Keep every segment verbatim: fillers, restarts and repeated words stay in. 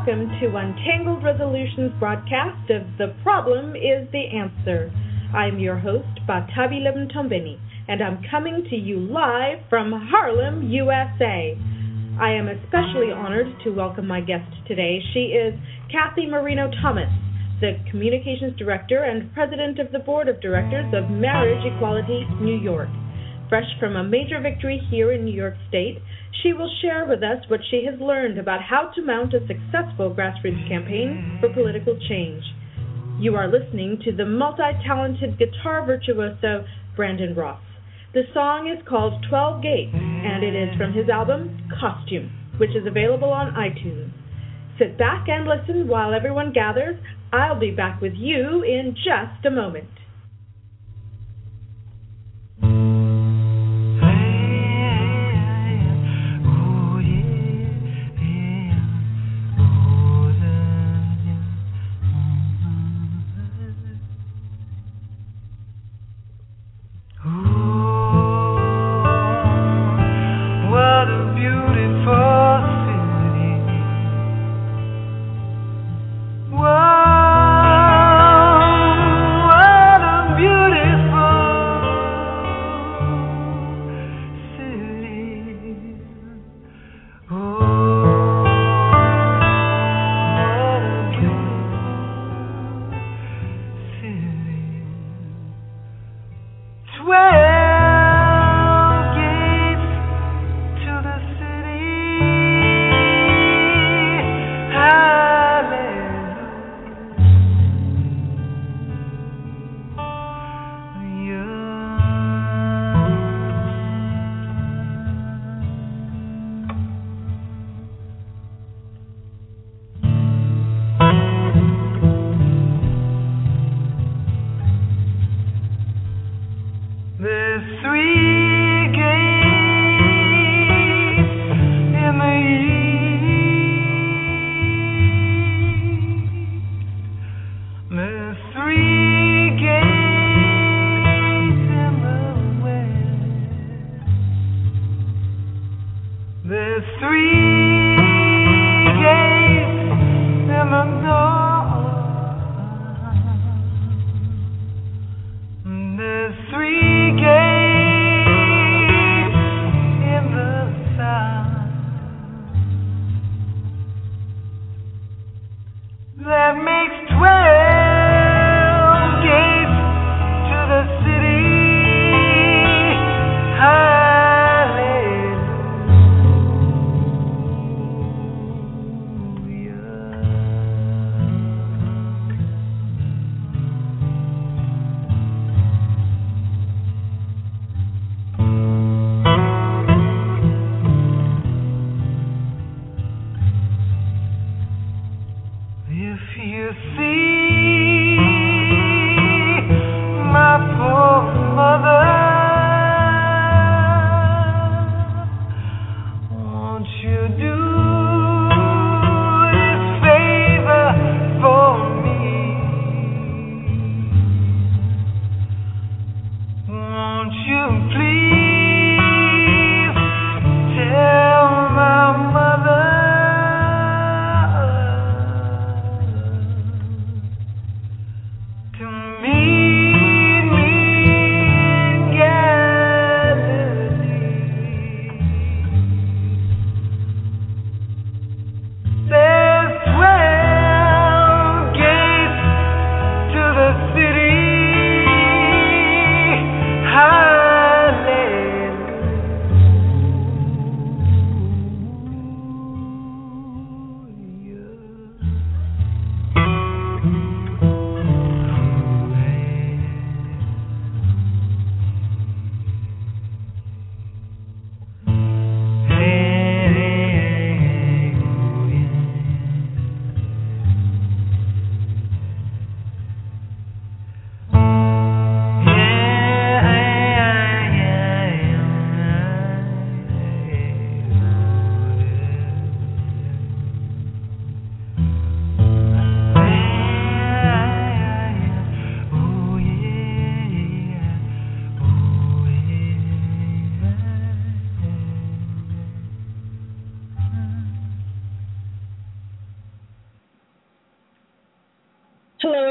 welcome to Untangled Resolutions broadcast of The Problem is the Answer. I'm your host, Batabi Lebntombeni, and I'm coming to you live from Harlem, U S A. I am especially honored to welcome my guest today. She is Kathy Marino-Thomas, the Communications Director and President of the Board of Directors of Marriage Equality New York. Fresh from a major victory here in New York State, she will share with us what she has learned about how to mount a successful grassroots campaign for political change. You are listening to the multi-talented guitar virtuoso Brandon Ross. The song is called twelve Gates, and it is from his album, Costume, which is available on iTunes. Sit back and listen while everyone gathers. I'll be back with you in just a moment.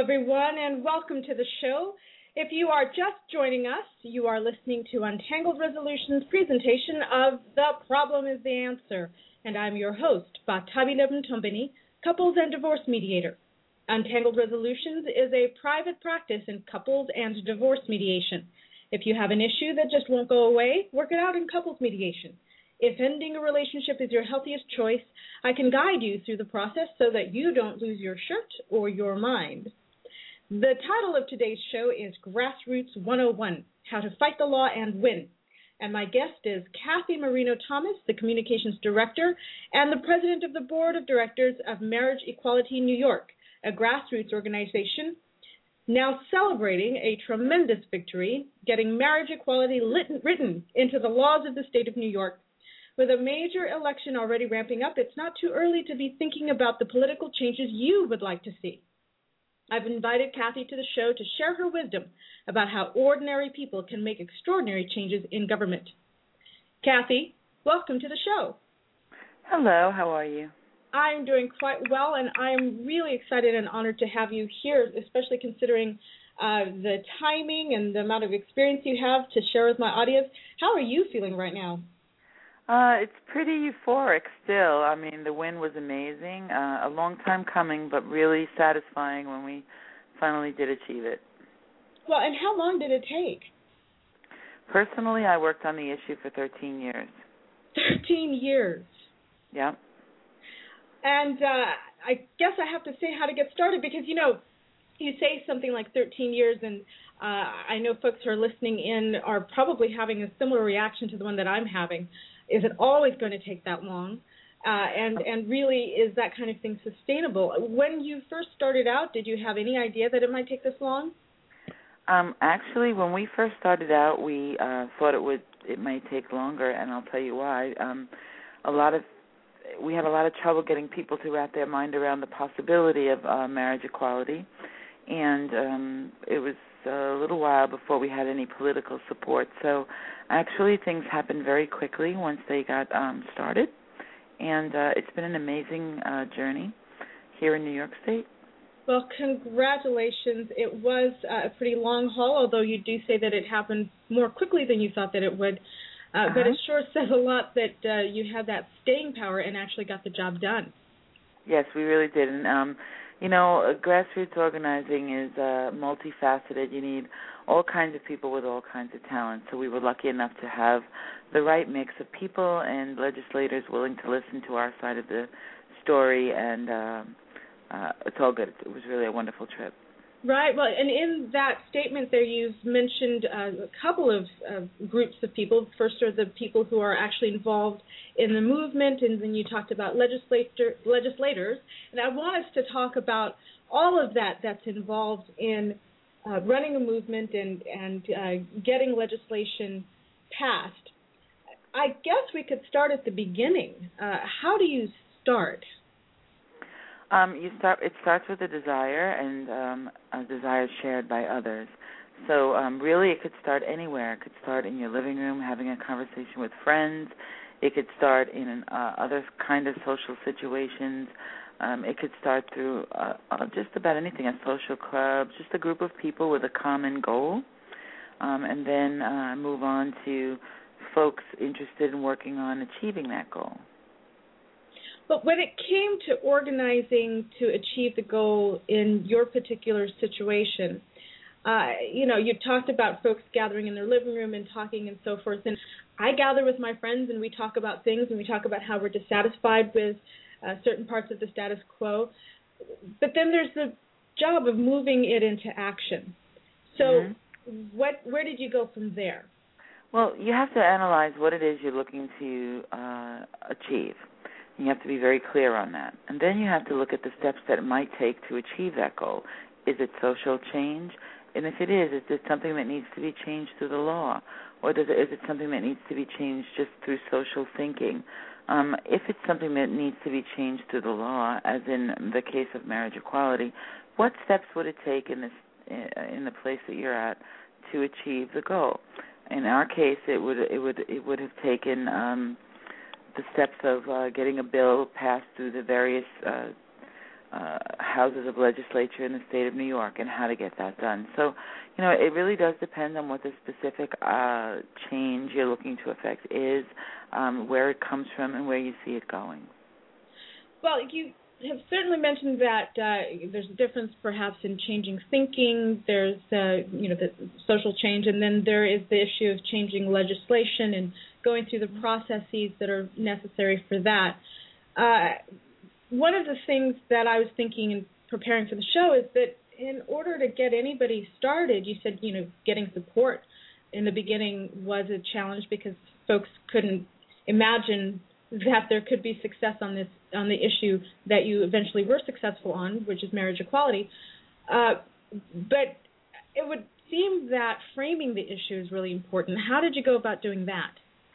everyone, and welcome to the show. If you are just joining us, you are listening to Untangled Resolutions' presentation of The Problem is the Answer, and I'm your host, Batabi Lebntombeni, couples and divorce mediator. Untangled Resolutions is a private practice in couples and divorce mediation. If you have an issue that just won't go away, work it out in couples mediation. If ending a relationship is your healthiest choice, I can guide you through the process so that you don't lose your shirt or your mind. The title of today's show is Grassroots one oh one, How to Fight the Law and Win. And my guest is Kathy Marino-Thomas, the Communications Director and the President of the Board of Directors of Marriage Equality New York, a grassroots organization now celebrating a tremendous victory, getting marriage equality lit- written into the laws of the state of New York. With a major election already ramping up, it's not too early to be thinking about the political changes you would like to see. I've invited Kathy to the show to share her wisdom about how ordinary people can make extraordinary changes in government. Kathy, welcome to the show. Hello, how are you? I'm doing quite well, and I'm really excited and honored to have you here, especially considering uh, the timing and the amount of experience you have to share with my audience. How are you feeling right now? Uh, it's pretty euphoric still. I mean, the win was amazing. Uh, a long time coming, but really satisfying when we finally did achieve it. Well, and how long did it take? Personally, I worked on the issue for thirteen years. thirteen years? Yeah. And uh, I guess I have to say how to get started because, you know, you say something like thirteen years, and uh, I know folks who are listening in are probably having a similar reaction to the one that I'm having. Is it always going to take that long? Uh, and, and really, is that kind of thing sustainable? When you first started out, did you have any idea that it might take this long? Um, actually, when we first started out, we uh, thought it would it might take longer, and I'll tell you why. Um, a lot of we had a lot of trouble getting people to wrap their mind around the possibility of uh, marriage equality, and um, it was a little while before we had any political support. So actually things happened very quickly once they got um, started, and uh, it's been an amazing uh, journey here in New York State. Well, congratulations. It was uh, a pretty long haul, although you do say that it happened more quickly than you thought that it would. Uh, uh-huh. But it sure says a lot that uh, you had that staying power and actually got the job done. Yes, we really did. And, um, you know, uh, grassroots organizing is uh, multifaceted. You need all kinds of people with all kinds of talent. So we were lucky enough to have the right mix of people and legislators willing to listen to our side of the story. And uh, uh, it's all good. It was really a wonderful trip. Right. Well, and in that statement there, you've mentioned uh, a couple of uh, groups of people. First are the people who are actually involved in the movement, and then you talked about legislator, legislators. And I want us to talk about all of that that's involved in uh, running a movement and, and uh, getting legislation passed. I guess we could start at the beginning. Uh, how do you start? Um, you start. It starts with a desire, and um, a desire shared by others. So um, really, it could start anywhere. It could start in your living room, having a conversation with friends. It could start in an, uh, other kind of social situations. Um, it could start through uh, uh, just about anything, a social club, just a group of people with a common goal, um, and then uh, move on to folks interested in working on achieving that goal. But when it came to organizing to achieve the goal in your particular situation, uh, you know, you talked about folks gathering in their living room and talking and so forth. And I gather with my friends and we talk about things and we talk about how we're dissatisfied with uh, certain parts of the status quo. But then there's the job of moving it into action. So mm-hmm. what, where did you go from there? Well, you have to analyze what it is you're looking to uh, achieve. You have to be very clear on that. And then you have to look at the steps that it might take to achieve that goal. Is it social change? And if it is, is it something that needs to be changed through the law? Or does it, is it something that needs to be changed just through social thinking? Um, if it's something that needs to be changed through the law, as in the case of marriage equality, what steps would it take in this in the place that you're at to achieve the goal? In our case, it would it would it would have taken um, the steps of uh, getting a bill passed through the various uh, uh, houses of legislature in the state of New York and how to get that done. So, you know, it really does depend on what the specific uh, change you're looking to affect is, um, where it comes from, and where you see it going. Well, you have certainly mentioned that uh, there's a difference perhaps in changing thinking. There's, uh, you know, the social change, and then there is the issue of changing legislation and going through the processes that are necessary for that. Uh, one of the things that I was thinking in preparing for the show is that in order to get anybody started, you said, you know, getting support in the beginning was a challenge because folks couldn't imagine that there could be success on this on the issue that you eventually were successful on, which is marriage equality. Uh, but it would seem that framing the issue is really important. How did you go about doing that?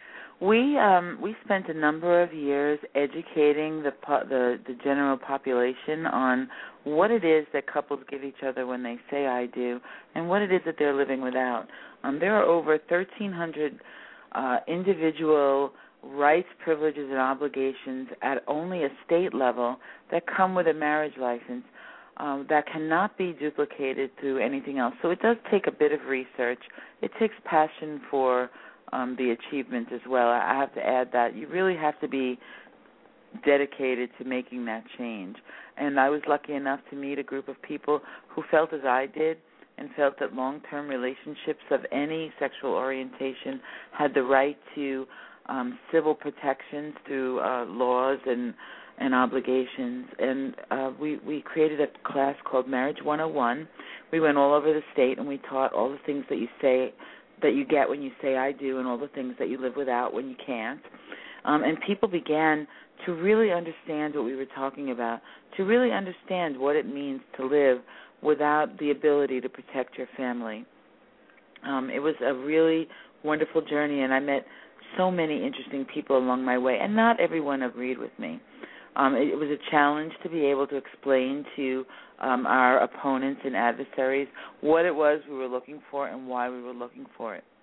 We um, we spent a number of years educating the, po- the the general population on what it is that couples give each other when they say "I do," and what it is that they're living without. Um, there are over thirteen hundred uh, individual rights, privileges, and obligations at only a state level that come with a marriage license um, that cannot be duplicated through anything else. So it does take a bit of research. It takes passion for um, the achievement as well. I have to add that you really have to be dedicated to making that change. And I was lucky enough to meet a group of people who felt as I did and felt that long-term relationships of any sexual orientation had the right to Um, civil protections through uh, laws and and obligations, and uh, we we created a class called Marriage one oh one. We went all over the state, and we taught all the things that you say that you get when you say "I do," and all the things that you live without when you can't. Um, and people began to really understand what we were talking about, to really understand what it means to live without the ability to protect your family. Um, it was a really wonderful journey, and I met so many interesting people along my way, and not everyone agreed with me. Um, it, it was a challenge to be able to explain to um, our opponents and adversaries what it was we were looking for and why we were looking for it.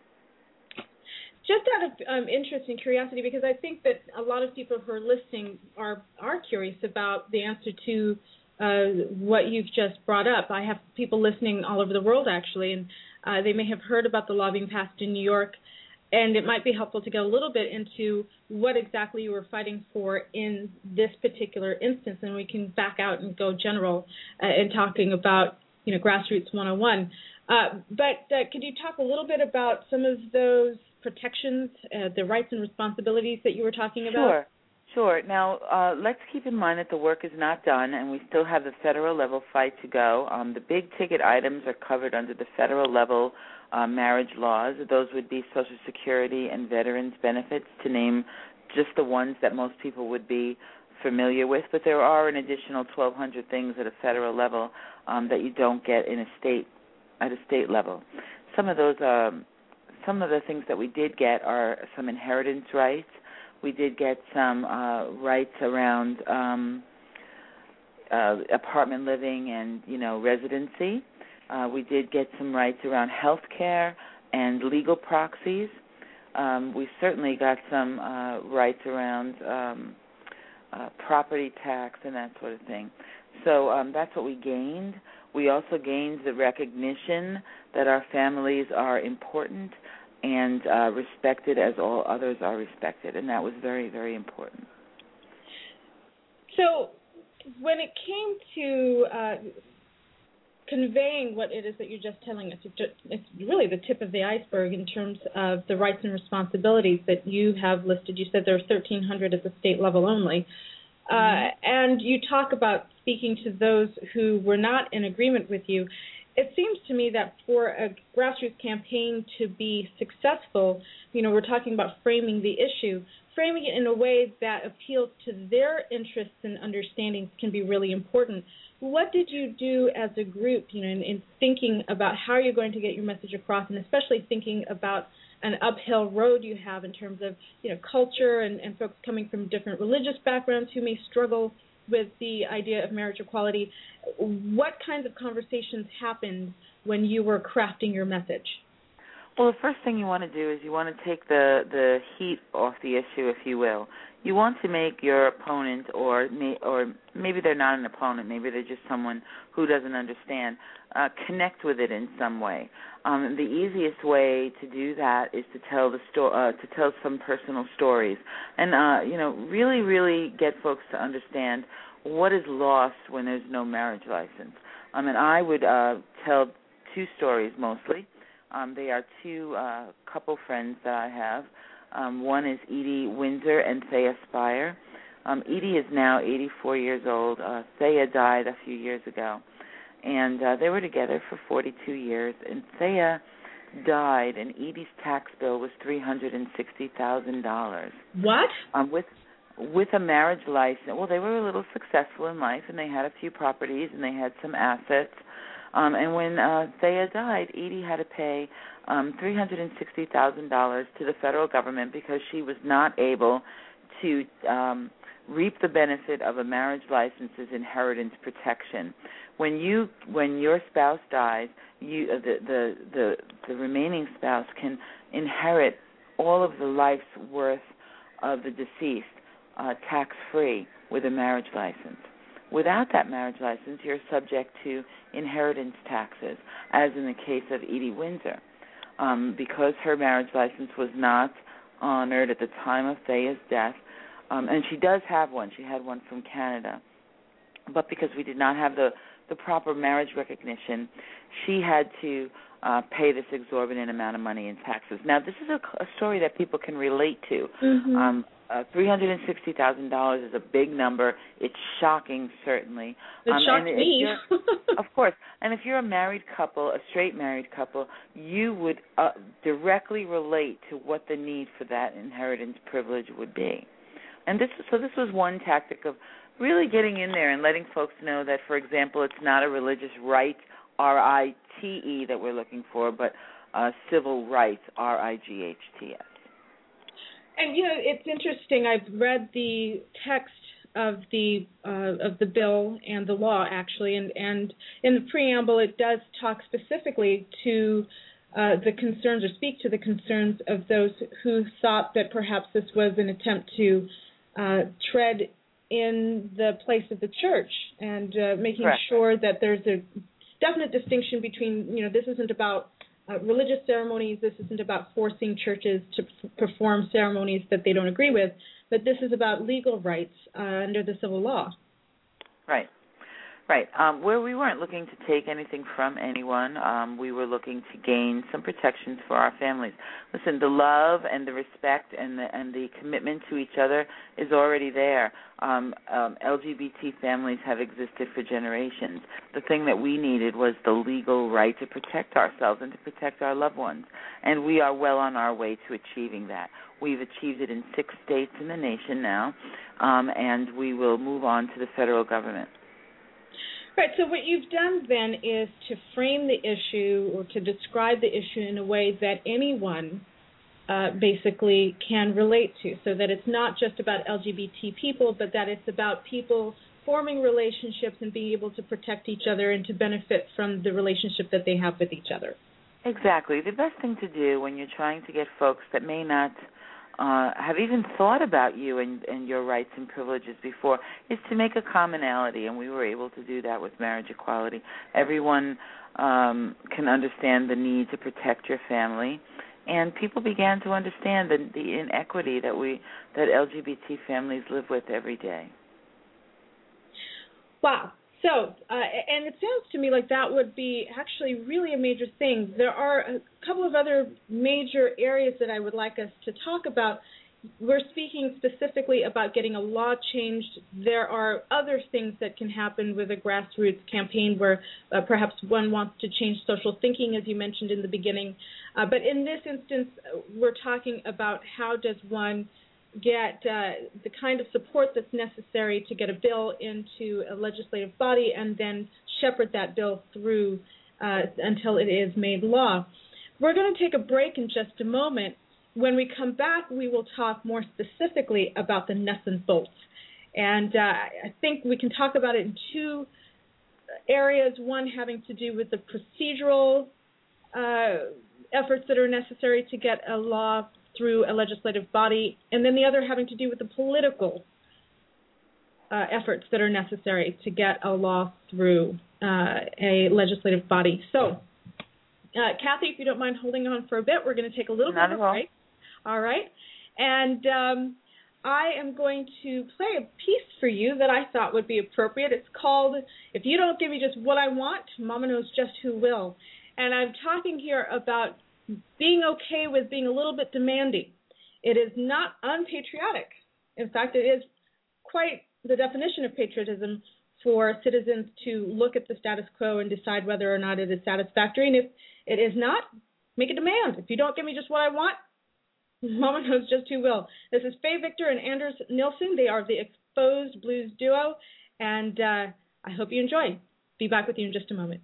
Just out of um, interest and curiosity, because I think that a lot of people who are listening are, are curious about the answer to uh, what you've just brought up. I have people listening all over the world, actually, and uh, they may have heard about the law being passed in New York. And it might be helpful to go a little bit into what exactly you were fighting for in this particular instance, and we can back out and go general uh, in talking about, you know, Grassroots one oh one. Uh, but uh, could you talk a little bit about some of those protections, uh, the rights and responsibilities that you were talking about? Sure, sure. Now, uh, let's keep in mind that the work is not done, and we still have the federal level fight to go. Um, the big ticket items are covered under the federal level Uh, marriage laws. Those would be Social Security and veterans benefits, to name just the ones that most people would be familiar with. But there are an additional twelve hundred things at a federal level um, that you don't get in a state at a state level. Some of those, um, some of the things that we did get are some inheritance rights. We did get some uh, rights around um, uh, apartment living and, you know, residency. Uh, we did get some rights around health care and legal proxies. Um, we certainly got some uh, rights around um, uh, property tax and that sort of thing. So um, that's what we gained. We also gained the recognition that our families are important and uh, respected as all others are respected, and that was very, very important. So when it came to uh, conveying what it is that you're just telling us, it's really the tip of the iceberg in terms of the rights and responsibilities that you have listed. You said there are thirteen hundred at the state level only. Uh, mm-hmm. And you talk about speaking to those who were not in agreement with you. It seems to me that for a grassroots campaign to be successful, you know, we're talking about framing the issue. Framing it in a way that appeals to their interests and understandings can be really important. What did you do as a group, you know, in, in thinking about how you're going to get your message across, and especially thinking about an uphill road you have in terms of, you know, culture and, and folks coming from different religious backgrounds who may struggle with the idea of marriage equality? What kinds of conversations happened when you were crafting your message? Well, the first thing you want to do is you want to take the, the heat off the issue, if you will. You want to make your opponent, or may, or maybe they're not an opponent, maybe they're just someone who doesn't understand, uh, connect with it in some way. Um, the easiest way to do that is to tell the sto- uh, to tell some personal stories, and uh, you know, really, really get folks to understand what is lost when there's no marriage license. Um, and I would uh, tell two stories mostly. Um, they are two uh, couple friends that I have. Um, one is Edie Windsor and Thea Spire. Um, Edie is now eighty-four years old. Uh, Thea died a few years ago. And uh, they were together for forty-two years. And Thea died, and Edie's tax bill was three hundred sixty thousand dollars. What? Um, with with a marriage license. Well, they were a little successful in life, and they had a few properties, and they had some assets. Um, and when uh, Thea died, Edie had to pay um, three hundred sixty thousand dollars to the federal government because she was not able to um, reap the benefit of a marriage license's inheritance protection. When you, when your spouse dies, you uh, the, the the the remaining spouse can inherit all of the life's worth of the deceased uh, tax-free with a marriage license. Without that marriage license, you're subject to inheritance taxes, as in the case of Edie Windsor. Um, because her marriage license was not honored at the time of Thea's death, um, and she does have one. She had one from Canada. But because we did not have the, the proper marriage recognition, she had to uh, pay this exorbitant amount of money in taxes. Now, this is a, a story that people can relate to. Mm-hmm. Um, Uh, three hundred sixty thousand dollars is a big number. It's shocking, certainly. It um, shocked and me. Of course. And if you're a married couple, a straight married couple, you would uh, directly relate to what the need for that inheritance privilege would be. And this, so this was one tactic of really getting in there and letting folks know that, for example, it's not a religious right, R I T E, that we're looking for, but uh, civil rights, R I G H T S. And, you know, it's interesting. I've read the text of the uh, of the bill and the law, actually, and, and in the preamble it does talk specifically to uh, the concerns, or speak to the concerns of those who thought that perhaps this was an attempt to uh, tread in the place of the church, and uh, making Correct. sure that there's a definite distinction between, you know, this isn't about Uh, religious ceremonies. This isn't about forcing churches to p- perform ceremonies that they don't agree with, but this is about legal rights uh, under the civil law. Right, right. Um, where we weren't looking to take anything from anyone, um, we were looking to gain some protections for our families. Listen, the love and the respect and the, and the commitment to each other is already there. Um, um, L G B T families have existed for generations. The thing that we needed was the legal right to protect ourselves and to protect our loved ones, and we are well on our way to achieving that. We've achieved it in six states in the nation now, um, and we will move on to the federal government. Right, so what you've done then is to frame the issue, or to describe the issue in a way that anyone uh, basically can relate to, so that it's not just about L G B T people, but that it's about people forming relationships and being able to protect each other and to benefit from the relationship that they have with each other. Exactly. The best thing to do when you're trying to get folks that may not uh, have even thought about you and, and your rights and privileges before is to make a commonality, and we were able to do that with marriage equality. Everyone um, can understand the need to protect your family, and people began to understand the, the inequity that we that L G B T families live with every day. Wow. So, uh, and it sounds to me like that would be actually really a major thing. There are a couple of other major areas that I would like us to talk about. We're speaking specifically about getting a law changed. There are other things that can happen with a grassroots campaign where uh, perhaps one wants to change social thinking, as you mentioned in the beginning. Uh, but in this instance, we're talking about how does one get uh, the kind of support that's necessary to get a bill into a legislative body and then shepherd that bill through uh, until it is made law. We're going to take a break in just a moment. When we come back, we will talk more specifically about the nuts and bolts. And uh, I think we can talk about it in two areas, one having to do with the procedural uh efforts that are necessary to get a law through a legislative body, and then the other having to do with the political uh, efforts that are necessary to get a law through uh, a legislative body. So, uh, Kathy, if you don't mind holding on for a bit, we're going to take a little Not bit of a break. All right. And um, I am going to play a piece for you that I thought would be appropriate. It's called, If You Don't Give Me Just What I Want, Mama Knows Just Who Will. And I'm talking here about being okay with being a little bit demanding. It is not unpatriotic. In fact, it is quite the definition of patriotism for citizens to look at the status quo and decide whether or not it is satisfactory. And if it is not, make a demand. If you don't give me just what I want, Mama Knows Just Who Will. This is Faye Victor and Anders Nilsson. They are the Exposed Blues duo, and uh, I hope you enjoy. Be back with you in just a moment.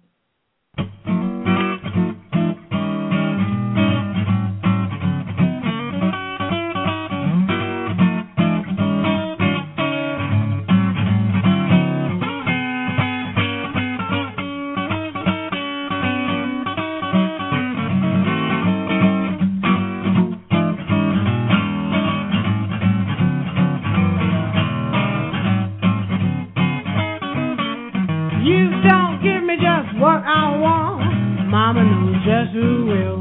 Mama knows just who will.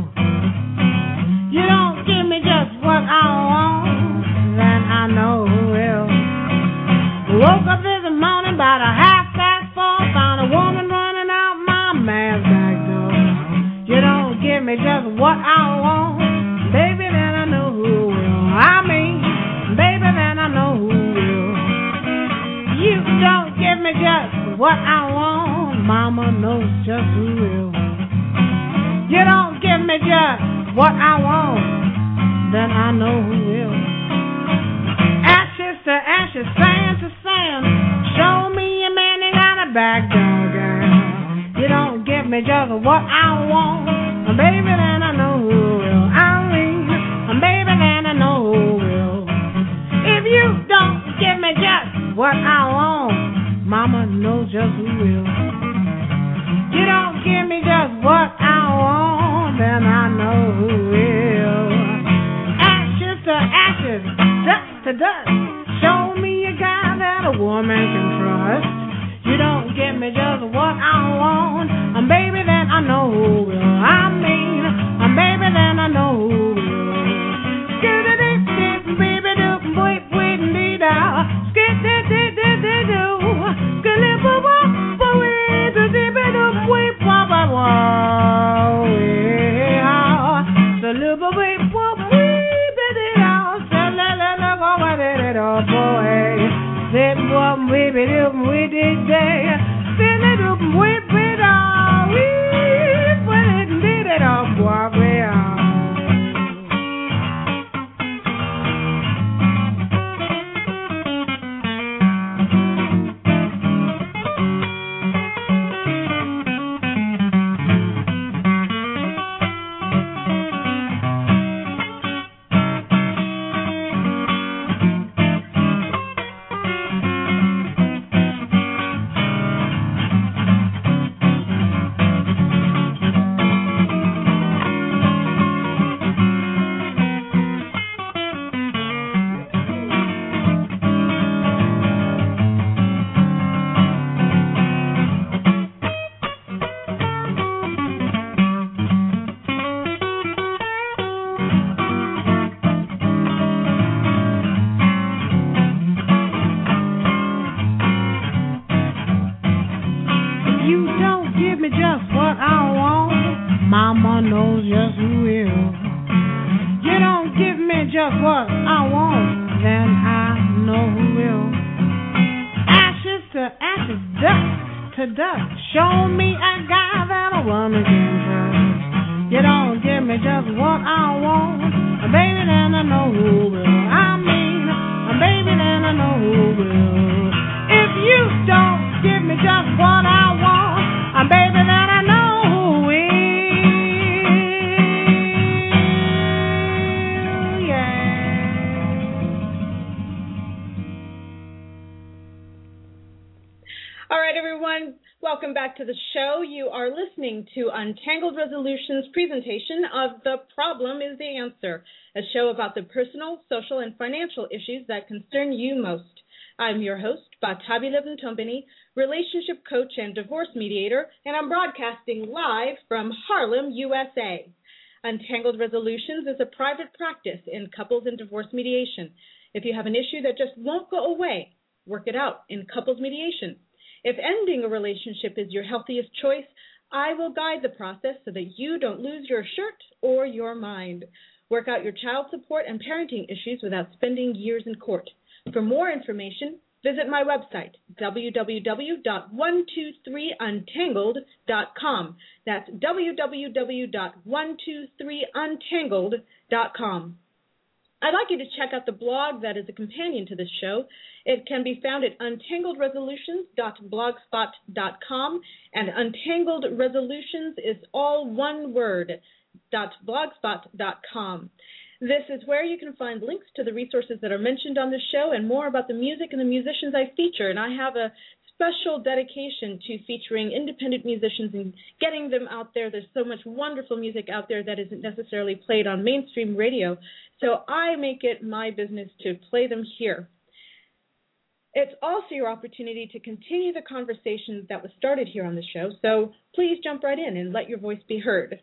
You don't give me just what I want, then I know who will. Woke up this morning about a half past four, found a woman running out my man's back door. You don't give me just what I want, baby, then I know who will. I mean, baby, then I know who will. You don't give me just what I want, Mama knows just who will. You don't give me just what I want, then I know who will. Ashes to ashes, sand to sand, show me a man that got a back door, girl. You don't give me just what I want, baby, then I know who will. I mean, baby, then I know who will. If you don't give me just what I want, Mama knows just who will. You don't give me just what I want, then I know who will. Ashes to ashes, dust to dust, show me a guy that a woman can trust. You don't give me just what I want, um, baby, then I know who will. I mean, um, baby, then I know who will. Skid-a-dip-dip, baby-doop, boy-boy-dee-da, skid-dip-dip-dip-dip-doo, skid-dip-bop-bop-bop-wee. Weep, wop, wop, wop, the little weep, wop, weep, it out, so let it go, what it all, boy. Zip, wop, weep, it up, we did day, fill it up, weep, it all, weep, when it did it all, wop, we all. All right, everyone, welcome back to the show. You are listening to Untangled Resolutions' presentation of The Problem is the Answer, a show about the personal, social, and financial issues that concern you most. I'm your host, Batabi Leventombini, relationship coach and divorce mediator, and I'm broadcasting live from Harlem, U S A. Untangled Resolutions is a private practice in couples and divorce mediation. If you have an issue that just won't go away, work it out in couples mediation. If ending a relationship is your healthiest choice, I will guide the process so that you don't lose your shirt or your mind. Work out your child support and parenting issues without spending years in court. For more information, visit my website, w w w dot one two three untangled dot com. That's w w w dot one two three untangled dot com. I'd like you to check out the blog that is a companion to this show. It can be found at untangled resolutions dot blogspot dot com, and Untangled Resolutions is all one word, .blogspot dot com. This is where you can find links to the resources that are mentioned on the show and more about the music and the musicians I feature. And I have a special dedication to featuring independent musicians and getting them out there. There's so much wonderful music out there that isn't necessarily played on mainstream radio. So I make it my business to play them here. It's also your opportunity to continue the conversation that was started here on the show. So please jump right in and let your voice be heard.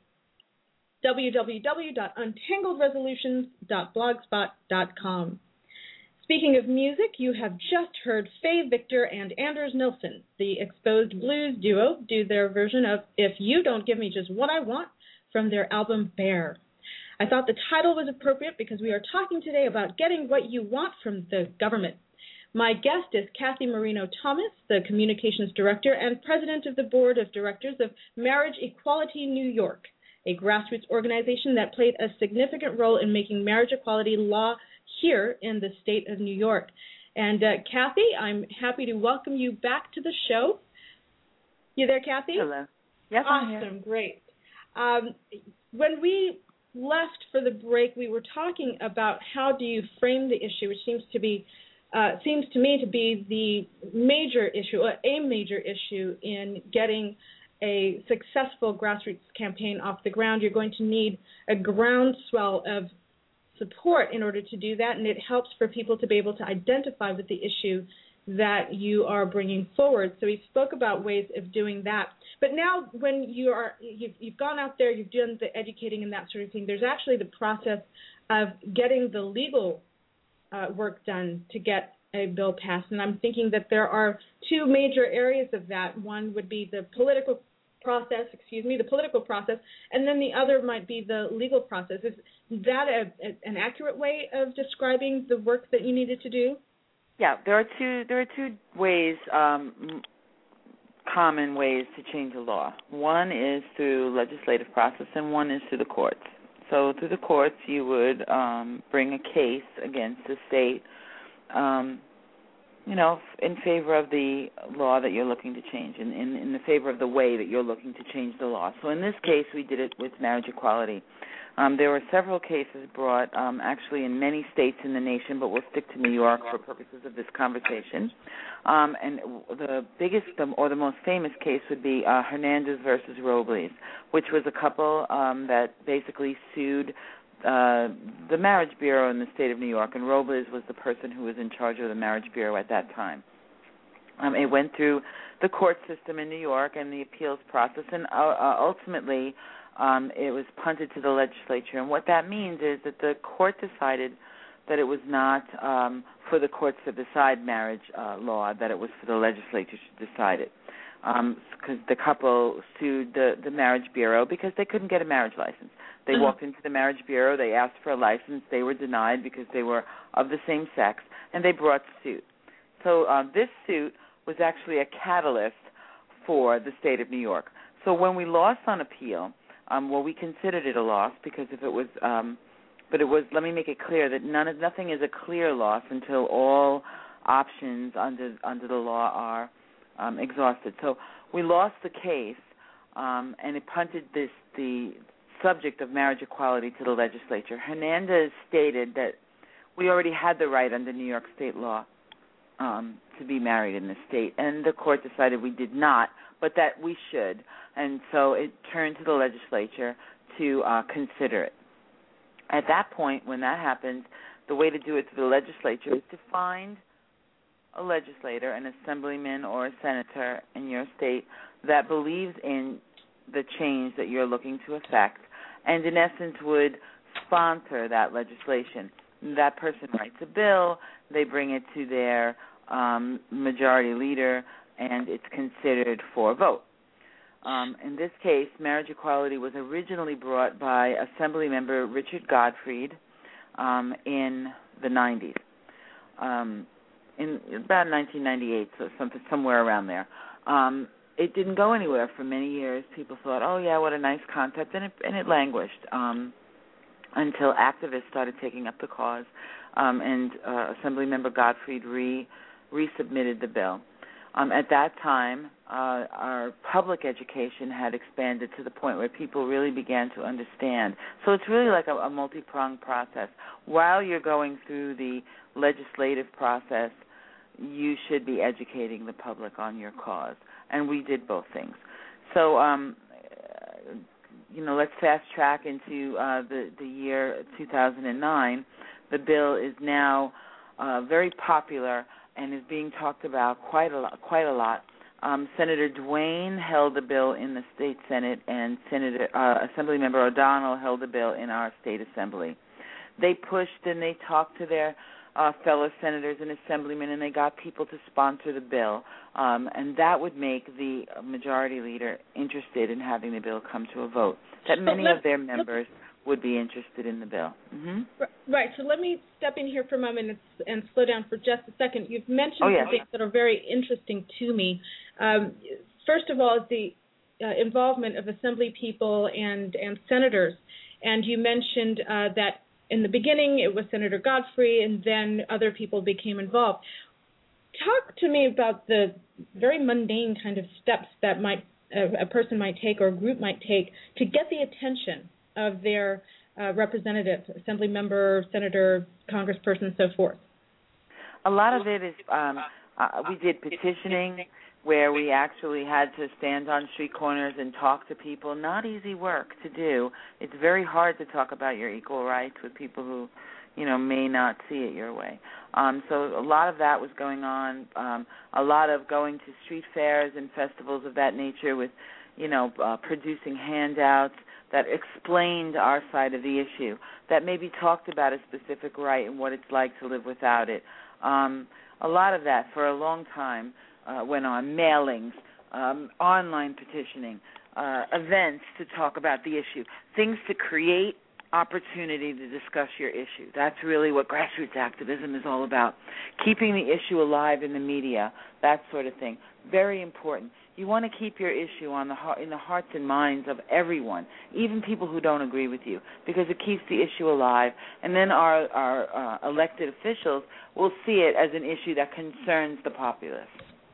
w w w dot untangled resolutions dot blogspot dot com. Speaking of music, you have just heard Faye Victor and Anders Nilsson, the Exposed Blues duo, do their version of If You Don't Give Me Just What I Want from their album Bear. I thought the title was appropriate because we are talking today about getting what you want from the government. My guest is Kathy Marino Thomas, the Communications Director and President of the Board of Directors of Marriage Equality New York, a grassroots organization that played a significant role in making marriage equality law here in the state of New York. And uh, Kathy, I'm happy to welcome you back to the show. You there, Kathy? Hello. Yes, awesome, I'm here. Great. Um, when we left for the break, we were talking about how do you frame the issue, which seems to be uh, seems to me to be the major issue, uh, a major issue in getting a successful grassroots campaign off the ground. You're going to need a groundswell of support in order to do that, and it helps for people to be able to identify with the issue that you are bringing forward. So we spoke about ways of doing that. But now when you are, you've, you've gone out there, you've done the educating and that sort of thing, there's actually the process of getting the legal uh, work done to get a bill passed. And I'm thinking that there are two major areas of that. One would be the political process, excuse me, the political process, and then the other might be the legal process. Is that a, a, an accurate way of describing the work that you needed to do? Yeah, there are two. There are two ways, um, common ways to change the law. One is through legislative process, and one is through the courts. So through the courts, you would um, bring a case against the state, um, you know, in favor of the law that you're looking to change, in, in, in the favor of the way that you're looking to change the law. So in this case, we did it with marriage equality. Um, there were several cases brought um, actually in many states in the nation, but we'll stick to New York for purposes of this conversation. Um, and the biggest or the most famous case would be uh, Hernandez versus Robles, which was a couple um, that basically sued Uh, the Marriage Bureau in the state of New York, and Robles was the person who was in charge of the Marriage Bureau at that time. Um, it went through the court system in New York and the appeals process, and uh, uh, ultimately um, it was punted to the legislature. And what that means is that the court decided that it was not um, for the courts to decide marriage uh, law, that it was for the legislature to decide it. Because um, the couple sued the, the Marriage Bureau because they couldn't get a marriage license. They uh-huh. walked into the Marriage Bureau, they asked for a license, they were denied because they were of the same sex, and they brought suit. So uh, this suit was actually a catalyst for the state of New York. So when we lost on appeal, um, well, we considered it a loss because if it was, um, but it was, let me make it clear that none of, nothing is a clear loss until all options under under the law are um, exhausted. So we lost the case, um, and it punted this the subject of marriage equality to the legislature. Hernandez stated that we already had the right under New York state law um, to to be married in the state, and the court decided we did not, but that we should. And so it turned to the legislature to uh, consider it. At that point, when that happens, the way to do it to the legislature is to find a legislator, an assemblyman or a senator in your state that believes in the change that you're looking to effect and, in essence, would sponsor that legislation. That person writes a bill, they bring it to their um, majority leader, and it's considered for a vote. Um, in this case, marriage equality was originally brought by Assembly Member Richard Gottfried um, in the nineties, um, in about nineteen ninety-eight, so something somewhere around there. Um, it didn't go anywhere for many years. People thought, oh, yeah, what a nice concept, and it, and it languished um, until activists started taking up the cause, um, and uh, Assembly Member Gottfried re, resubmitted the bill. Um, at that time, uh, our public education had expanded to the point where people really began to understand. So it's really like a, a multi-pronged process. While you're going through the legislative process, you should be educating the public on your cause. And we did both things. So, um, you know, let's fast track into uh, the, the year two thousand nine. The bill is now uh, very popular and is being talked about quite a lot. Quite a lot. Um, Senator Duane held a bill in the state Senate, and Senator uh, Assemblymember O'Donnell held a bill in our state assembly. They pushed and they talked to their uh, fellow senators and assemblymen, and they got people to sponsor the bill, um, and that would make the majority leader interested in having the bill come to a vote. That many of their members would be interested in the bill. Mm-hmm. Right. So let me step in here for a moment and, and slow down for just a second. You've mentioned oh, yeah. some things that are very interesting to me. Um, first of all, is the uh, involvement of assembly people and, and senators. And you mentioned uh, that in the beginning it was Senator Godfrey, and then other people became involved. Talk to me about the very mundane kind of steps that might a, a person might take or a group might take to get the attention of their uh, representative, assembly member, senator, congressperson, and so forth. A lot of it is, um, uh, we did petitioning where we actually had to stand on street corners and talk to people. Not easy work to do. It's very hard to talk about your equal rights with people who, you know, may not see it your way. Um, so a lot of that was going on, um, a lot of going to street fairs and festivals of that nature with, you know, uh, producing handouts that explained our side of the issue, that maybe talked about a specific right and what it's like to live without it. Um, a lot of that for a long time uh, went on, mailings, um, online petitioning, uh, events to talk about the issue, things to create opportunity to discuss your issue. That's really what grassroots activism is all about, keeping the issue alive in the media, that sort of thing. Very important. You want to keep your issue on the in the hearts and minds of everyone, even people who don't agree with you, because it keeps the issue alive. And then our, our uh, elected officials will see it as an issue that concerns the populace.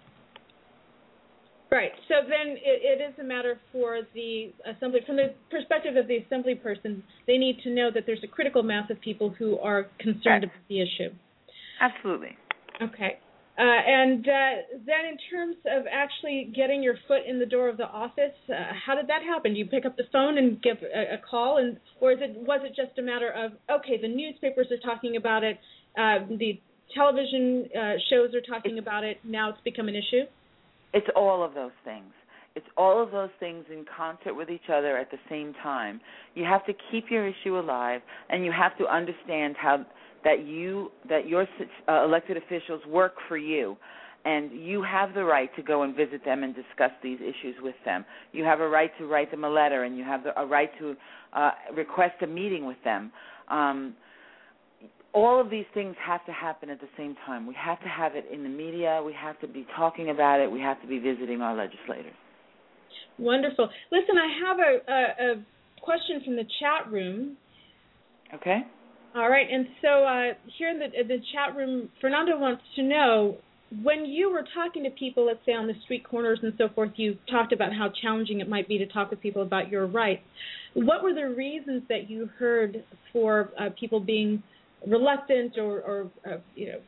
Right. So then it, it is a matter for the assembly, from the perspective of the assembly person, they need to know that there's a critical mass of people who are concerned Right. about the issue. Absolutely. Okay. Uh, and uh, then in terms of actually getting your foot in the door of the office, uh, how did that happen? Do you pick up the phone and give a, a call, and or is it was it just a matter of, okay, the newspapers are talking about it, uh, the television uh, shows are talking about it, now it's become an issue? It's all of those things. It's all of those things in concert with each other at the same time. You have to keep your issue alive, and you have to understand how that you that your uh, elected officials work for you, and you have the right to go and visit them and discuss these issues with them. You have a right to write them a letter, and you have the, a right to uh, request a meeting with them. Um, all of these things have to happen at the same time. We have to have it in the media. We have to be talking about it. We have to be visiting our legislators. Wonderful. Listen, I have a, a, a question from the chat room. Okay. All right, and so uh, here in the, the chat room, Fernando wants to know, when you were talking to people, let's say on the street corners and so forth, you talked about how challenging it might be to talk with people about your rights. What were the reasons that you heard for uh, people being reluctant or, or uh, you know, push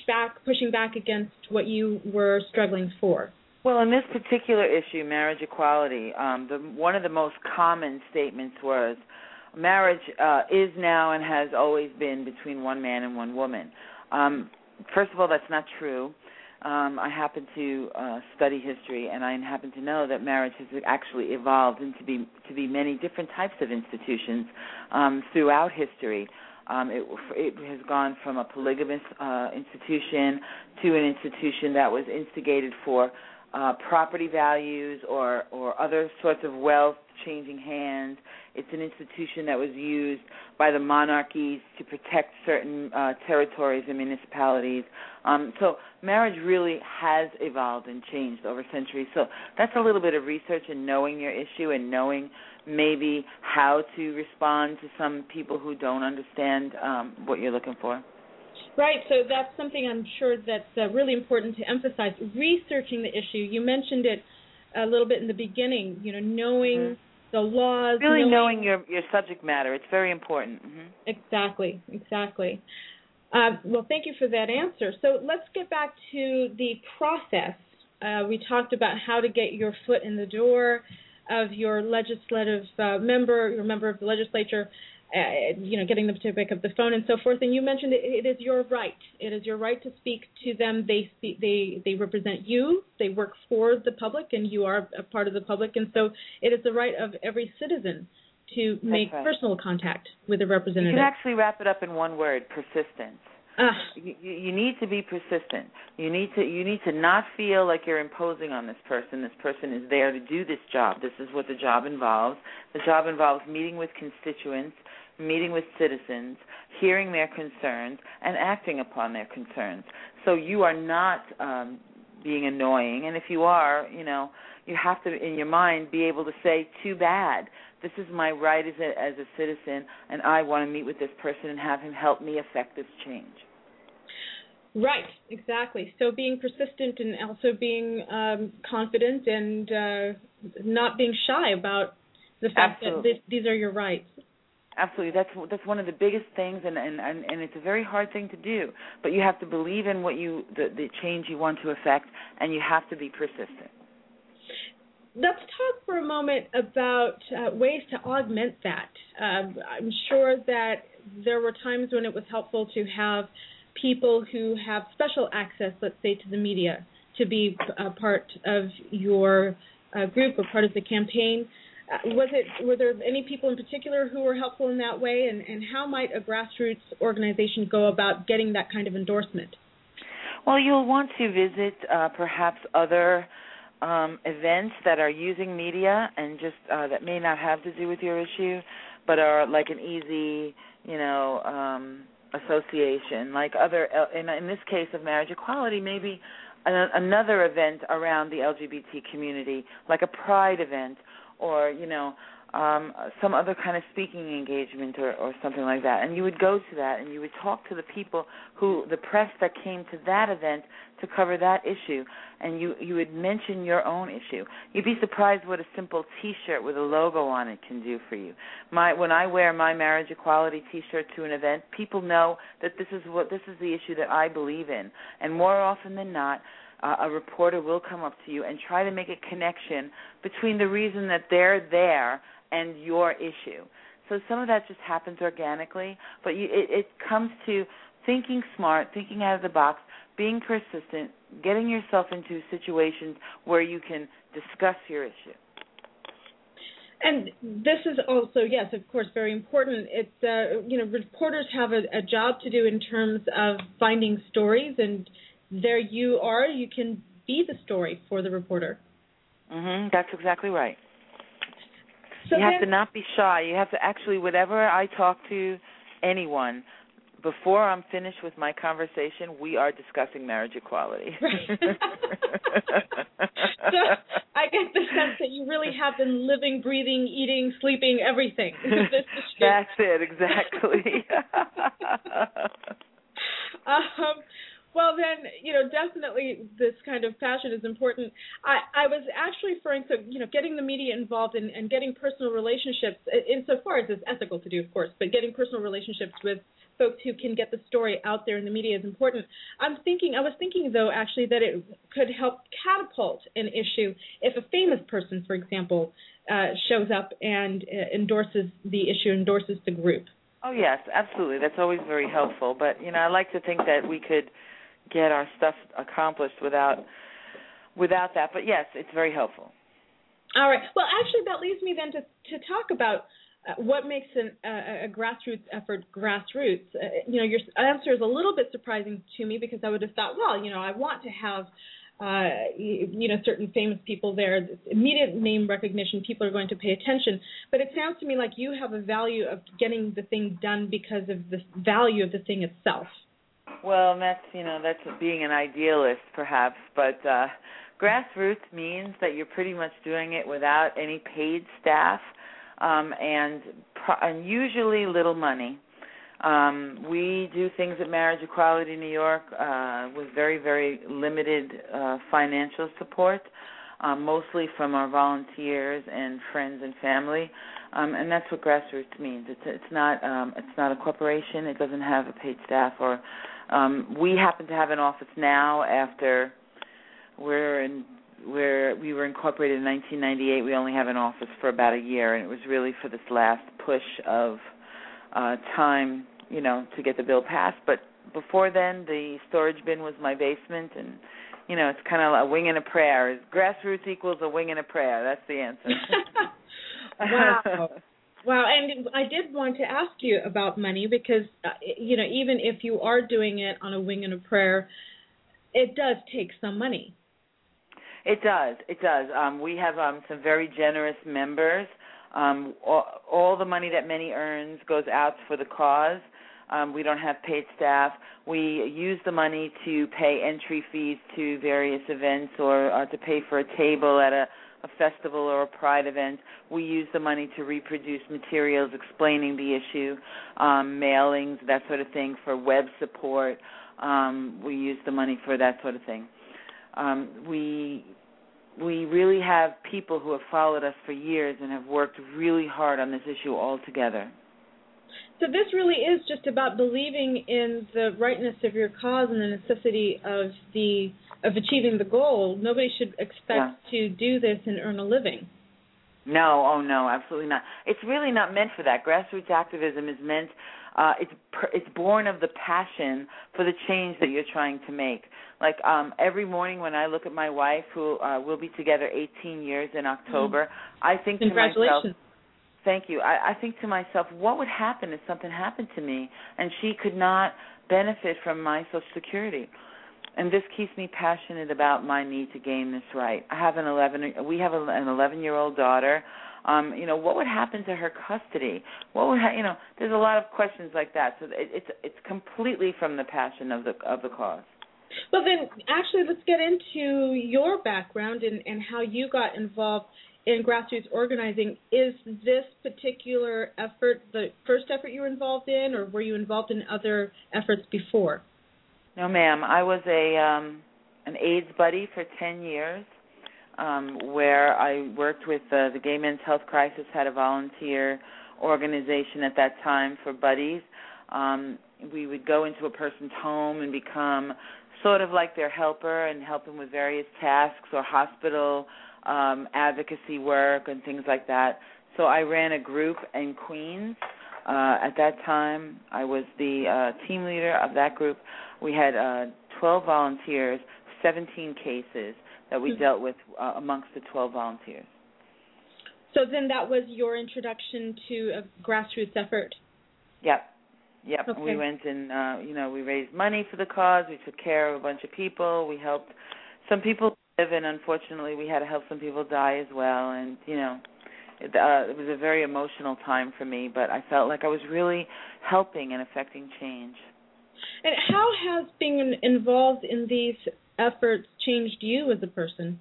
back, pushing back against what you were struggling for? Well, in this particular issue, marriage equality, um, the, one of the most common statements was marriage uh, is now and has always been between one man and one woman. Um, first of all, that's not true. Um, I happen to uh, study history, and I happen to know that marriage has actually evolved into be to be many different types of institutions um, throughout history. Um, it, it has gone from a polygamous uh, institution to an institution that was instigated for uh, property values or, or other sorts of wealth changing hands. It's an institution that was used by the monarchies to protect certain uh, territories and municipalities. Um, so marriage really has evolved and changed over centuries. So that's a little bit of research and knowing your issue and knowing maybe how to respond to some people who don't understand um, what you're looking for. Right, so that's something I'm sure that's uh, really important to emphasize. Researching the issue, you mentioned it a little bit in the beginning, you know, knowing mm-hmm. the laws. Really knowing, knowing your, your subject matter. It's very important. Mm-hmm. Exactly, exactly. Uh, well, thank you for that answer. So let's get back to the process. Uh, we talked about how to get your foot in the door of your legislative uh, member, your member of the legislature, uh, you know, getting them to pick up the phone and so forth. And you mentioned it, it is your right. It is your right to speak to them. They speak, they they represent you. They work for the public, and you are a part of the public. And so it is the right of every citizen to That's make right. personal contact with a representative. You can actually wrap it up in one word: persistence. Uh, you, you need to be persistent. You need to you need to not feel like you're imposing on this person. This person is there to do this job. This is what the job involves. The job involves meeting with constituents, meeting with citizens, hearing their concerns, and acting upon their concerns. So you are not um, being annoying. And if you are, you know, you have to, in your mind, be able to say, too bad. This is my right as a, as a citizen, and I want to meet with this person and have him help me affect this change. Right, exactly. So being persistent and also being um, confident and uh, not being shy about the fact Absolutely. that this, these are your rights. Absolutely. That's that's one of the biggest things, and, and, and, and it's a very hard thing to do. But you have to believe in what you the, the change you want to affect, and you have to be persistent. Let's talk for a moment about uh, ways to augment that. Uh, I'm sure that there were times when it was helpful to have people who have special access, let's say, to the media, to be a part of your uh, group or part of the campaign. Uh, was it? Were there any people in particular who were helpful in that way, and, and how might a grassroots organization go about getting that kind of endorsement? Well, you'll want to visit uh, perhaps other um, events that are using media and just uh, that may not have to do with your issue, but are like an easy, you know, um, association. Like other, in, in this case of marriage equality, maybe an, another event around the L G B T community, like a pride event, or, you know, um, some other kind of speaking engagement or, or something like that. And you would go to that and you would talk to the people who, the press that came to that event to cover that issue, and you, you would mention your own issue. You'd be surprised what a simple T-shirt with a logo on it can do for you. My, when I wear my marriage equality T-shirt to an event, people know that this is what this is the issue that I believe in. And more often than not, Uh, a reporter will come up to you and try to make a connection between the reason that they're there and your issue. So some of that just happens organically, but you, it, it comes to thinking smart, thinking out of the box, being persistent, getting yourself into situations where you can discuss your issue. And this is also, yes, of course, very important. It's, uh, you know, reporters have a, a job to do in terms of finding stories, and there you are. You can be the story for the reporter. Mm-hmm. That's exactly right. So you have then, to not be shy. You have to actually, whenever I talk to anyone, before I'm finished with my conversation, we are discussing marriage equality. Right. So I get the sense that you really have been living, breathing, eating, sleeping, everything. This is true. That's it, exactly. um, Well, then, you know, definitely this kind of passion is important. I, I was actually referring to, you know, getting the media involved and, and getting personal relationships, insofar as it's ethical to do, of course, but getting personal relationships with folks who can get the story out there in the media is important. I'm thinking, I was thinking, though, actually, that it could help catapult an issue if a famous person, for example, uh, shows up and uh, endorses the issue, endorses the group. Oh, yes, absolutely. That's always very helpful. But, you know, I like to think that we could get our stuff accomplished without without that. But, yes, it's very helpful. All right. Well, actually, that leads me then to, to talk about uh, what makes an, uh, a grassroots effort grassroots. Uh, you know, your answer is a little bit surprising to me because I would have thought, well, you know, I want to have, uh, you, you know, certain famous people there, immediate name recognition, people are going to pay attention. But it sounds to me like you have a value of getting the thing done because of the value of the thing itself. Well, that's, you know, that's being an idealist, perhaps, but uh, grassroots means that you're pretty much doing it without any paid staff um, and, pro- and usually little money. Um, we do things at Marriage Equality New York uh, with very, very limited uh, financial support, um, mostly from our volunteers and friends and family, um, and that's what grassroots means. It's it's not um, it's not a corporation. It doesn't have a paid staff or Um, we happen to have an office now after we're in, where we were incorporated in nineteen ninety-eight. We only have an office for about a year, and it was really for this last push of uh, time, you know, to get the bill passed. But before then, the storage bin was my basement, and, you know, it's kind of a wing and a prayer. Grassroots equals a wing and a prayer. That's the answer. Wow. Wow, and I did want to ask you about money because, uh, you know, even if you are doing it on a wing and a prayer, it does take some money. It does. It does. Um, we have um, some very generous members. Um, all, all the money that Many earns goes out for the cause. Um, we don't have paid staff. We use the money to pay entry fees to various events or uh, to pay for a table at a a festival or a pride event. We use the money to reproduce materials explaining the issue, um, mailings, that sort of thing, for web support. Um, we use the money for that sort of thing. Um, we we really have people who have followed us for years and have worked really hard on this issue all together. So this really is just about believing in the rightness of your cause and the necessity of the of achieving the goal. Nobody should expect yeah. to do this and earn a living. No, oh no, absolutely not. It's really not meant for that. Grassroots activism is meant, uh, it's it's born of the passion for the change that you're trying to make. Like um, every morning when I look at my wife, who uh, will be together eighteen years in October, mm-hmm. I think to myself, congratulations. Thank you. I, I think to myself, what would happen if something happened to me and she could not benefit from my Social Security? And this keeps me passionate about my need to gain this right. I have an eleven. We have a, an eleven-year-old daughter. Um, you know, what would happen to her custody? What would ha- you know? There's a lot of questions like that. So it, it's it's completely from the passion of the of the cause. Well, then, actually, let's get into your background and, and how you got involved in grassroots organizing. Is this particular effort the first effort you were involved in, or were you involved in other efforts before? No, ma'am. I was a um, an AIDS buddy for ten years, um, where I worked with uh, the Gay Men's Health Crisis, had a volunteer organization at that time for buddies. Um, we would go into a person's home and become sort of like their helper and help them with various tasks or hospital um, advocacy work and things like that. So I ran a group in Queens. Uh, at that time, I was the uh, team leader of that group. We had uh, twelve volunteers, seventeen cases that we mm-hmm. dealt with uh, amongst the twelve volunteers. So then that was your introduction to a grassroots effort? Yep. Yep. Okay. We went and, uh, you know, we raised money for the cause. We took care of a bunch of people. We helped some people live, and unfortunately we had to help some people die as well. And, you know, it, uh, it was a very emotional time for me, but I felt like I was really helping and affecting change. And how has being involved in these efforts changed you as a person?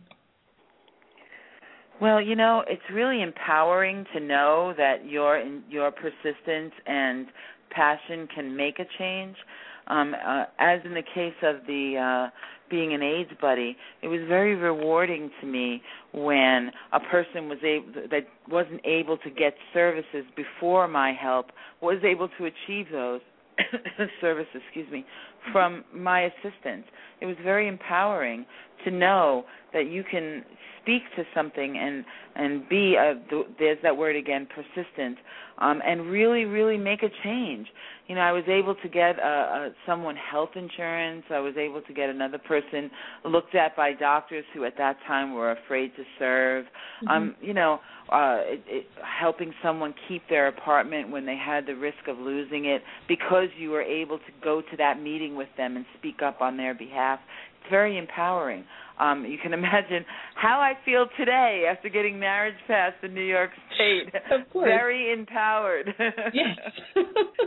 Well, you know, it's really empowering to know that your your persistence and passion can make a change. Um, uh, as in the case of the uh, being an AIDS buddy, it was very rewarding to me when a person was able that wasn't able to get services before my help was able to achieve those service, excuse me, from my assistants. It was very empowering to know that you can speak to something and and be a, there's that word again, persistent, um, and really, really make a change. You know, I was able to get uh, uh, someone health insurance. I was able to get another person looked at by doctors who at that time were afraid to serve. Mm-hmm. Um, you know, uh, it, it, helping someone keep their apartment when they had the risk of losing it because you were able to go to that meeting with them and speak up on their behalf. It's very empowering. Um, you can imagine how I feel today after getting marriage passed in New York State. Of course. Very empowered. Yes.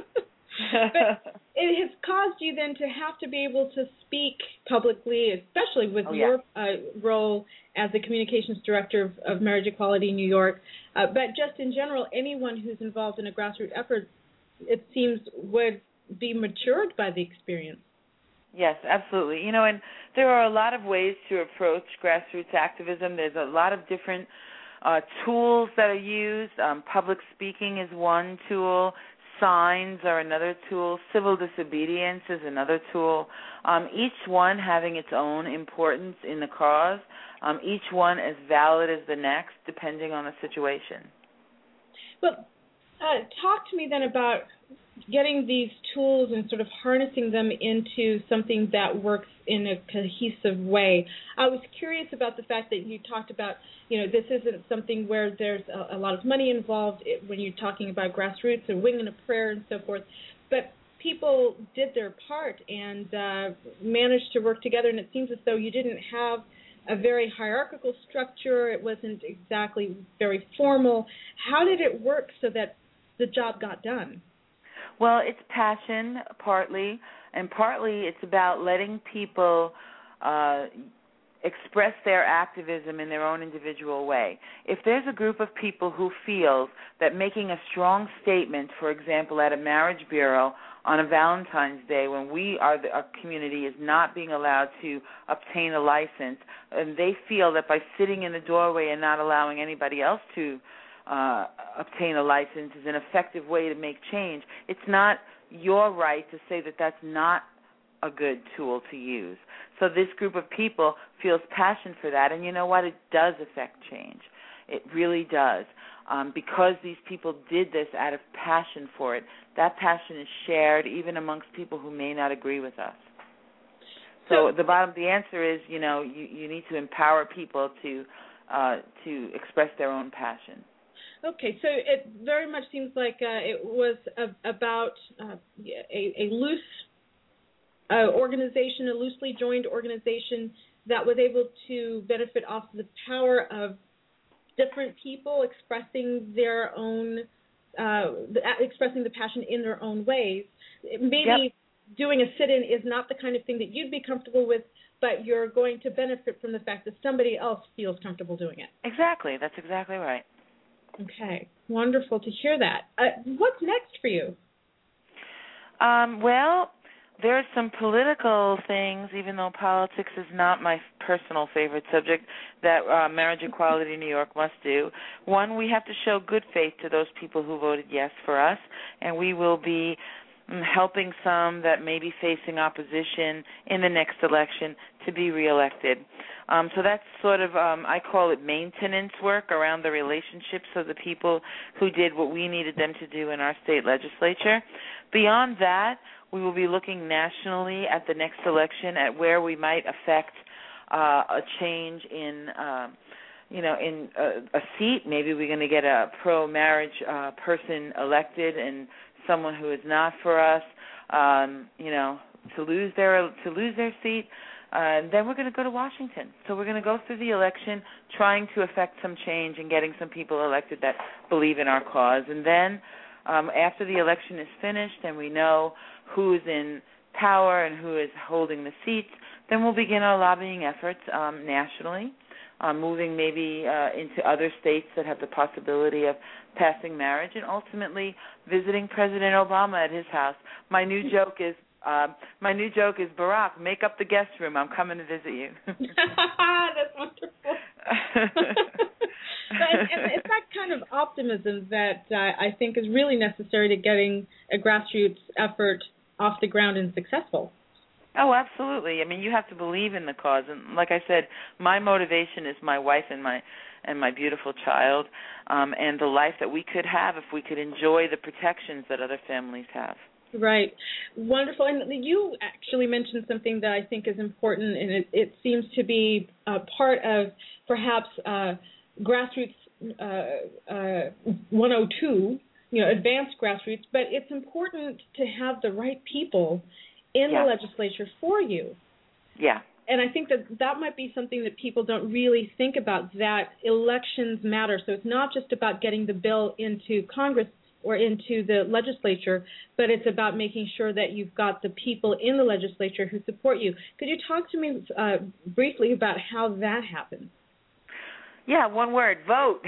But it has caused you then to have to be able to speak publicly, especially with oh, your yeah. uh, role as the communications director of, of Marriage Equality New York. Uh, but just in general, anyone who's involved in a grassroots effort, it seems, would be matured by the experience. Yes, absolutely. You know, and there are a lot of ways to approach grassroots activism. There's a lot of different uh, tools that are used. Um, public speaking is one tool. Signs are another tool. Civil disobedience is another tool. Um, each one having its own importance in the cause. Um, each one as valid as the next, depending on the situation. Well, uh, talk to me then about getting these tools and sort of harnessing them into something that works in a cohesive way. I was curious about the fact that you talked about, you know, this isn't something where there's a, a lot of money involved when you're talking about grassroots and winging a prayer and so forth, but people did their part and uh, managed to work together, and it seems as though you didn't have a very hierarchical structure. It wasn't exactly very formal. How did it work so that the job got done? Well, it's passion, partly, and partly it's about letting people uh, express their activism in their own individual way. If there's a group of people who feel that making a strong statement, for example, at a marriage bureau on a Valentine's Day when we are the, our community is not being allowed to obtain a license, and they feel that by sitting in the doorway and not allowing anybody else to Uh, obtain a license is an effective way to make change, it's not your right to say that that's not a good tool to use. So this group of people feels passion for that, and you know what? It does affect change. It really does. Um, because these people did this out of passion for it, that passion is shared even amongst people who may not agree with us. So, so the bottom, the answer is, you know, you, you need to empower people to uh, to express their own passion. Okay, so it very much seems like uh, it was a, about uh, a, a loose uh, organization, a loosely joined organization that was able to benefit off the power of different people expressing their own, uh, expressing the passion in their own ways. Maybe yep. doing a sit-in is not the kind of thing that you'd be comfortable with, but you're going to benefit from the fact that somebody else feels comfortable doing it. Exactly. That's exactly right. Okay, wonderful to hear that. Uh, what's next for you? Um, well, there are some political things, even though politics is not my personal favorite subject, that uh, Marriage Equality New York must do. One, we have to show good faith to those people who voted yes for us, and we will be helping some that may be facing opposition in the next election to be reelected. Um, so that's sort of, um, I call it maintenance work around the relationships of the people who did what we needed them to do in our state legislature. Beyond that, we will be looking nationally at the next election at where we might affect uh, a change in, uh, you know, in a, a seat. Maybe we're going to get a pro-marriage uh, person elected and someone who is not for us, um, you know, to lose their to lose their seat. Uh, then we're going to go to Washington. So we're going to go through the election trying to affect some change and getting some people elected that believe in our cause. And then um, after the election is finished and we know who's in power and who is holding the seats, then we'll begin our lobbying efforts um, nationally, uh, moving maybe uh, into other states that have the possibility of passing marriage, and ultimately visiting President Obama at his house. My new joke is, uh, my new joke is, Barack, make up the guest room. I'm coming to visit you. That's wonderful. and, and it's that kind of optimism that uh, I think is really necessary to getting a grassroots effort off the ground and successful. Oh, absolutely. I mean, you have to believe in the cause, and like I said, my motivation is my wife and my and my beautiful child, um, and the life that we could have if we could enjoy the protections that other families have. Right. Wonderful. And you actually mentioned something that I think is important, and it, it seems to be a part of perhaps uh, grassroots uh, uh, one oh two, you know, advanced grassroots, but it's important to have the right people in yeah. the legislature for you. Yeah. And I think that that might be something that people don't really think about, that elections matter. So it's not just about getting the bill into Congress or into the legislature, but it's about making sure that you've got the people in the legislature who support you. Could you talk to me uh, briefly about how that happens? Yeah, one word, vote.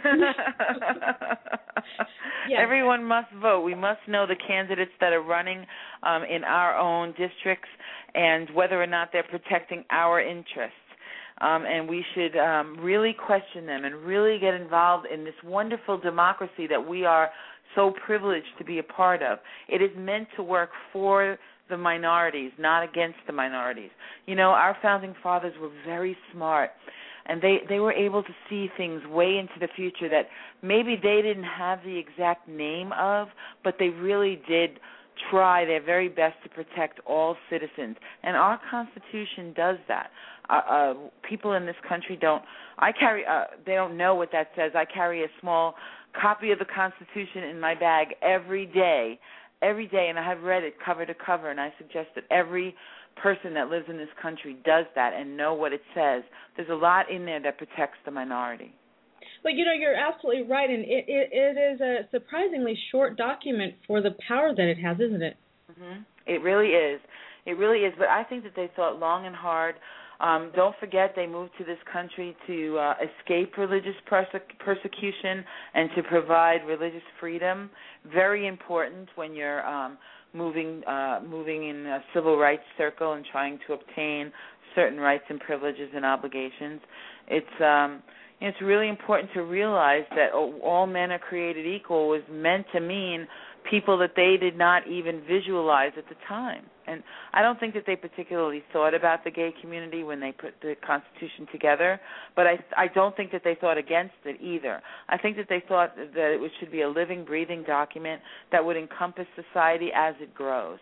Yes. Everyone must vote. We must know the candidates that are running um, in our own districts and whether or not they're protecting our interests. Um, and we should um, really question them and really get involved in this wonderful democracy that we are so privileged to be a part of. It is meant to work for the minorities, not against the minorities. You know, our founding fathers were very smart, and they, they were able to see things way into the future that maybe they didn't have the exact name of, but they really did try their very best to protect all citizens. And our Constitution does that. Uh, uh, people in this country don't, I carry, uh, they don't know what that says. I carry a small copy of the Constitution in my bag every day, every day, and I have read it cover to cover, and I suggest that every person that lives in this country does that and know what it says. There's a lot in there that protects the minority. Well, you know, you're absolutely right, and it, it, it is a surprisingly short document for the power that it has, isn't it? Mm-hmm. It really is. It really is, but I think that they thought long and hard. Um, don't forget they moved to this country to uh, escape religious perse- persecution and to provide religious freedom. Very important when you're um, moving uh, moving in a civil rights circle and trying to obtain certain rights and privileges and obligations. It's um, you know, it's really important to realize that all men are created equal was meant to mean people that they did not even visualize at the time. And I don't think that they particularly thought about the gay community when they put the Constitution together, but I, I don't think that they thought against it either. I think that they thought that it should be a living, breathing document that would encompass society as it grows.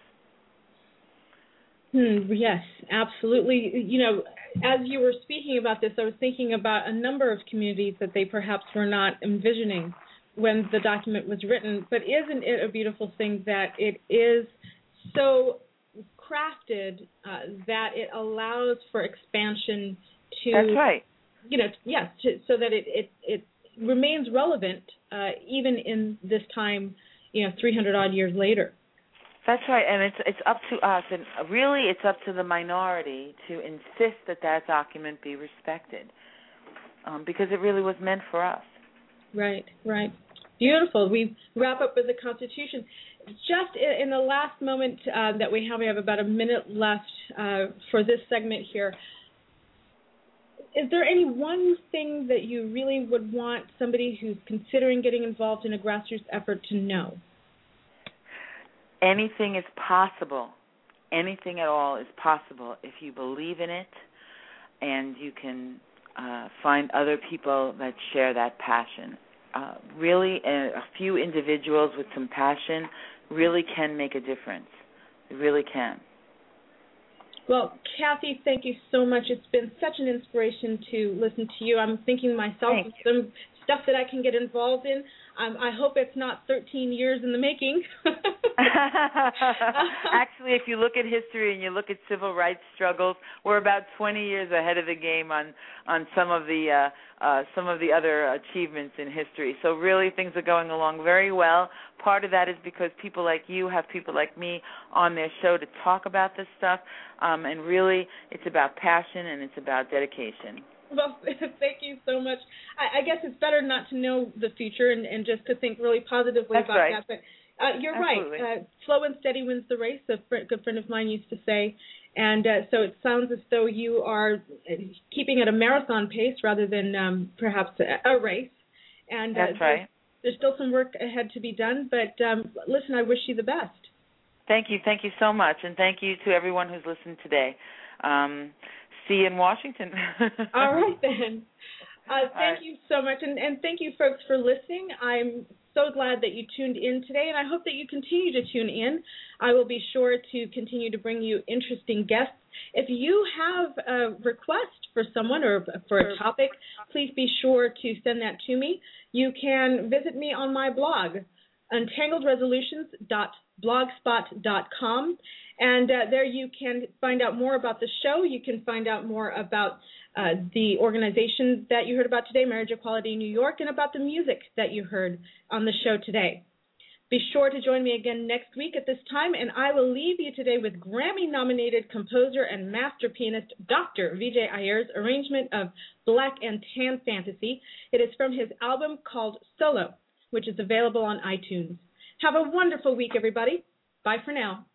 Hmm, yes, absolutely. You know, as you were speaking about this, I was thinking about a number of communities that they perhaps were not envisioning when the document was written. But isn't it a beautiful thing that it is so crafted uh, that it allows for expansion to... That's right. You know, yes, to, so that it, it, it remains relevant uh, even in this time, you know, three hundred odd years later. That's right, and it's it's up to us, and really it's up to the minority to insist that that document be respected, um, because it really was meant for us. Right, right. Beautiful. We wrap up with the Constitution. Just in the last moment uh, that we have, we have about a minute left uh, for this segment here. Is there any one thing that you really would want somebody who's considering getting involved in a grassroots effort to know? Anything is possible. Anything at all is possible if you believe in it and you can uh, find other people that share that passion. Uh, really, a, a few individuals with some passion really can make a difference. They really can. Well, Kathy, thank you so much. It's been such an inspiration to listen to you. I'm thinking myself Thanks. of some stuff that I can get involved in. Um, I hope it's not thirteen years in the making. Actually, if you look at history and you look at civil rights struggles, we're about twenty years ahead of the game on on some of the uh, uh, some of the other achievements in history. So really, things are going along very well. Part of that is because people like you have people like me on their show to talk about this stuff, um, and really, it's about passion and it's about dedication. Well, thank you so much. I, I guess it's better not to know the future and, and just to think really positively That's about right. that. But uh, you're Absolutely. right. Uh, slow and steady wins the race, a fr- good friend of mine used to say. And uh, so it sounds as though you are keeping at a marathon pace rather than um, perhaps a, a race. And uh, That's right. There's, there's still some work ahead to be done. But um, listen, I wish you the best. Thank you. Thank you so much. And thank you to everyone who's listened today. Um, see you in Washington. All right, then. Uh, thank right. you so much. And, and thank you, folks, for listening. I'm so glad that you tuned in today, and I hope that you continue to tune in. I will be sure to continue to bring you interesting guests. If you have a request for someone or for a topic, please be sure to send that to me. You can visit me on my blog, untangled resolutions dot blogspot dot com, and uh, there you can find out more about the show. You can find out more about uh, the organization that you heard about today, Marriage Equality New York, and about the music that you heard on the show today. Be sure to join me again next week at this time, and I will leave you today with Grammy-nominated composer and master pianist Doctor Vijay Iyer's arrangement of Black and Tan Fantasy. It is from his album called Solo, which is available on iTunes. Have a wonderful week, everybody. Bye for now.